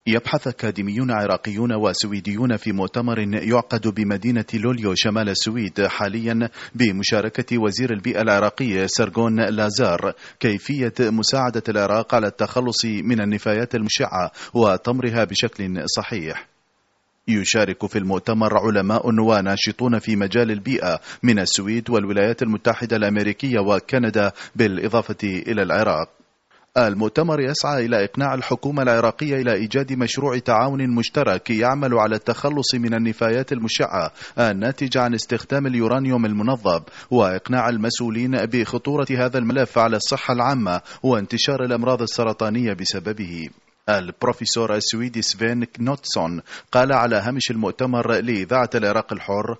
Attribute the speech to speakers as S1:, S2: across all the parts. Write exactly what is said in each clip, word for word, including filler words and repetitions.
S1: يبحث أكاديميون عراقيون وسويديون في مؤتمر يعقد بمدينة لوليو شمال السويد حاليا بمشاركة وزير البيئة العراقي سرغون لازار كيفية مساعدة العراق على التخلص من النفايات المشعة وتمرها بشكل صحيح. يشارك في المؤتمر علماء وناشطون في مجال البيئة من السويد والولايات المتحدة الأمريكية وكندا بالإضافة إلى العراق. المؤتمر يسعى إلى إقناع الحكومة العراقية إلى إيجاد مشروع تعاون مشترك يعمل على التخلص من النفايات المشعة الناتجة عن استخدام اليورانيوم المنظم، وإقناع المسؤولين بخطورة هذا الملف على الصحة العامة وانتشار الأمراض السرطانية بسببه. البروفيسور السويدي سفين كنوتسون قال على هامش المؤتمر لإذاعة العراق الحر: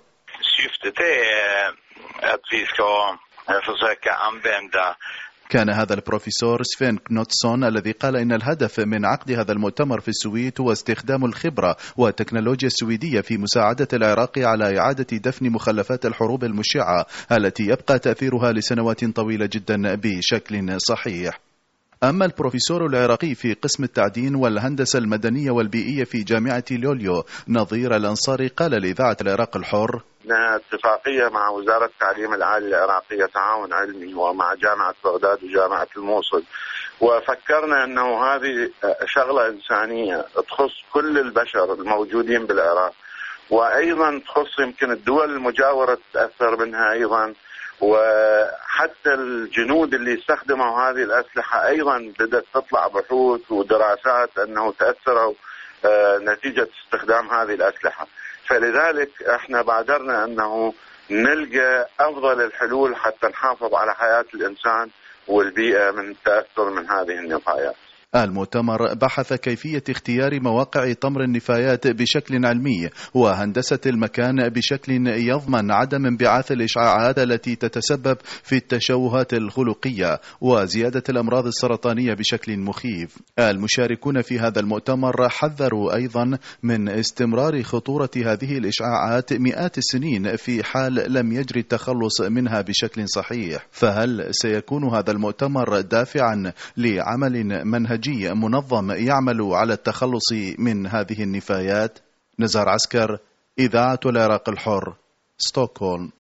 S1: كان هذا البروفيسور سفين كنوتسون الذي قال إن الهدف من عقد هذا المؤتمر في السويد هو استخدام الخبرة والتكنولوجيا السويدية في مساعدة العراق على إعادة دفن مخلفات الحروب المشعة التي يبقى تأثيرها لسنوات طويلة جدا بشكل صحيح. أما البروفيسور العراقي في قسم التعدين والهندسة المدنية والبيئية في جامعة لوليو نظير الأنصاري قال لإذاعة العراق الحر:
S2: اتفاقية مع وزارة التعليم العالي العراقية تعاون علمي ومع جامعة بغداد وجامعة الموصل، وفكرنا أنه هذه شغلة إنسانية تخص كل البشر الموجودين بالعراق، وأيضا تخص يمكن الدول المجاورة تتأثر منها أيضا، وحتى الجنود اللي استخدموا هذه الأسلحة أيضا بدأت تطلع بحوث ودراسات أنه تأثروا نتيجة استخدام هذه الأسلحة. فلذلك احنا بادرنا أنه نلقى أفضل الحلول حتى نحافظ على حياة الإنسان والبيئة من التأثر من هذه النفايات.
S1: المؤتمر بحث كيفية اختيار مواقع طمر النفايات بشكل علمي وهندسة المكان بشكل يضمن عدم انبعاث الإشعاعات التي تتسبب في التشوهات الخلقية وزيادة الأمراض السرطانية بشكل مخيف. المشاركون في هذا المؤتمر حذروا أيضا من استمرار خطورة هذه الإشعاعات مئات السنين في حال لم يجري التخلص منها بشكل صحيح. فهل سيكون هذا المؤتمر دافعا لعمل منهجي منظم يعمل على التخلص من هذه النفايات؟ نزار عسكر، إذاعة العراق الحر، ستوكهولم.